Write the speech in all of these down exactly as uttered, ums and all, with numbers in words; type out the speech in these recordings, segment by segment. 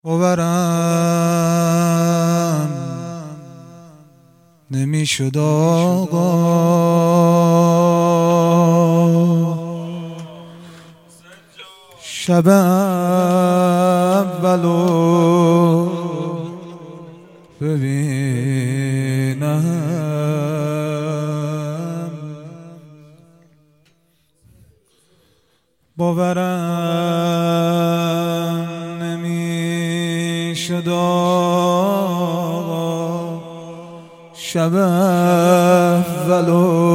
باورم نمیشد آقا شب اولو ببینم، باورم نمیشد آقا شب اولو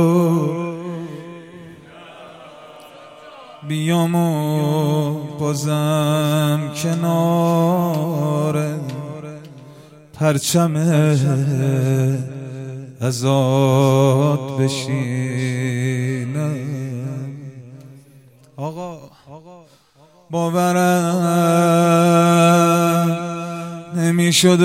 بیام و بازم کنار پرچم ازاد بشینم. آقا باورم نمیشد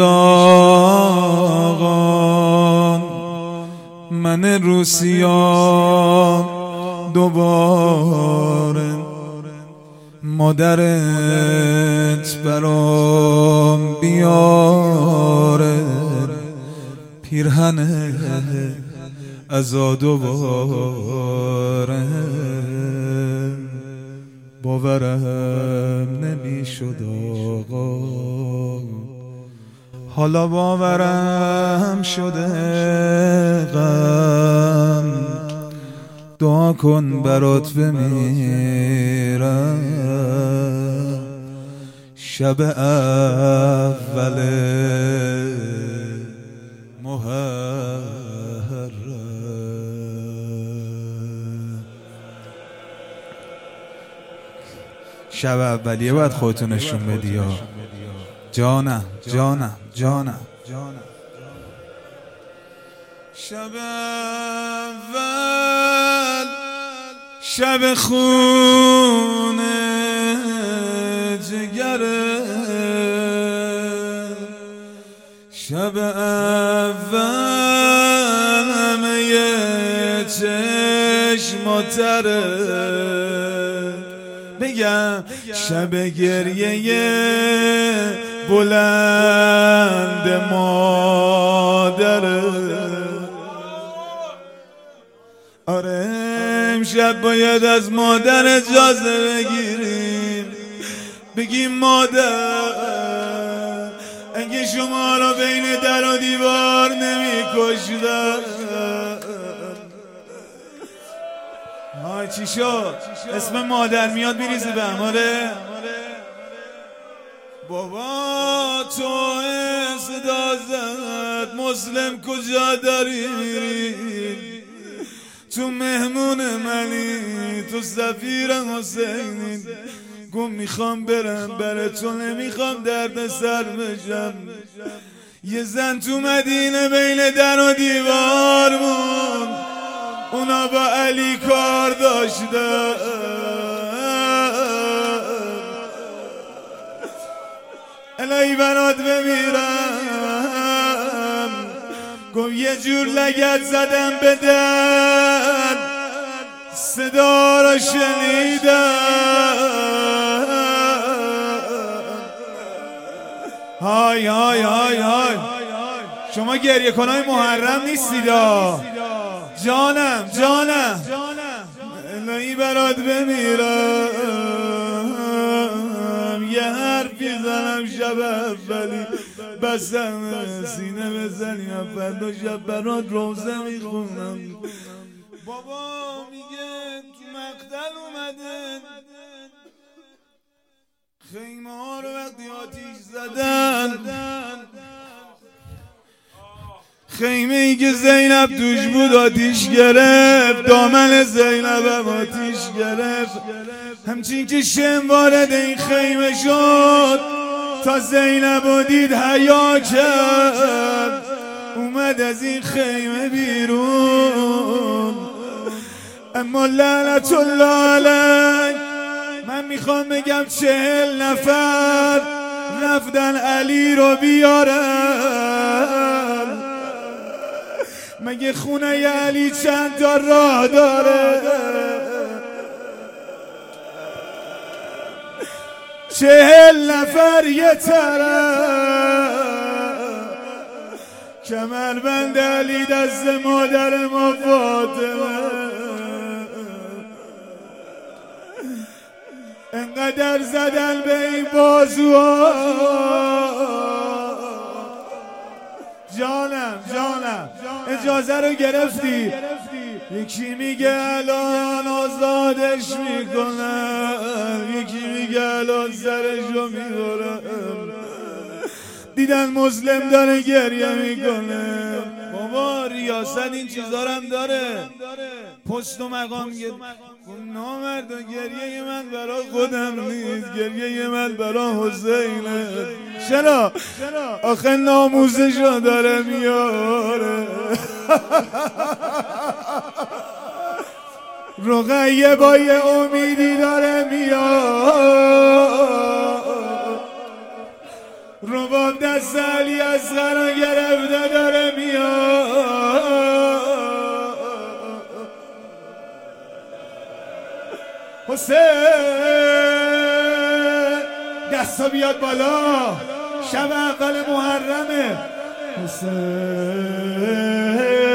آقا من روسیا دوباره مادرت برام بیاره پیرهن ازا دوباره. باورم نمیشد آقا حالا باورم شده غم دعا کن برات بمیرم شب اول محرم. شب اولیه باید خودتون نشون بدی ها. جانم جانم جانم شب اول شب خون جگره شب اول همه چشماتره بگم شب گریه بلند مادره. آره امشب باید از مادر اجازه بگیریم بگیم مادر اگه شما را بین در و دیوار نمی کشدن. های چی شد؟ اسم مادر میاد میریزی به هماره. بابا تو صدا زد مسلم کجا داری میری؟ تو مهمون منی تو سفیر حسینی. گم میخوام برم بره تو نمیخوام درد سر بشم. یه زن تو مدینه بین در و دیوار مون اونا با علی کار داشته. الهی برات بمیرم گم یه جور لگت زدم به در صدا را شنیدم. های های های های شما گریه کنای محرم نیستیدا. جانم جانم الهی برات بمیرم یه حرفی زنم شب اولی بسم سینه بزنی فردا شب برات روزه میخونم. بابا میگه تو مقتل اومده خیمه ها رو وقتی آتیش زدن خیمه ای که زینب توش بود آتیش گرفت دامن زینب هم آتیش گرفت. همچین که شم وارد این خیمه شد تا زینب و دید حیا کرد اومد از این خیمه بیرون. اما لعنت الله علیه من میخوام بگم چهل نفر رفتن علی رو بیارن. مگه خونه علی چند تا راه داره؟ چهل نفر یه طرف کمربند علی دست مادر ما فاطمه انقدر زدن به این بازوها جانم جانم اجازه رو گرفتی یکی میگه الان آزادش میکنن یکی میگه الان سرش رو میبرن دیدن مسلم داره گریه میکنه بابا ریاست این چیزا رو هم داره پست و مقام نامرد گریه من برا خودم نیست گریه من برا حسینه چرا؟ آخه ناموزشو داره میاره رقیه با یه امیدی داره میاد رباب دست علی اصغر رو گرفته داره میاد حسین دستا بیاد بالا شب اول محرمه حسین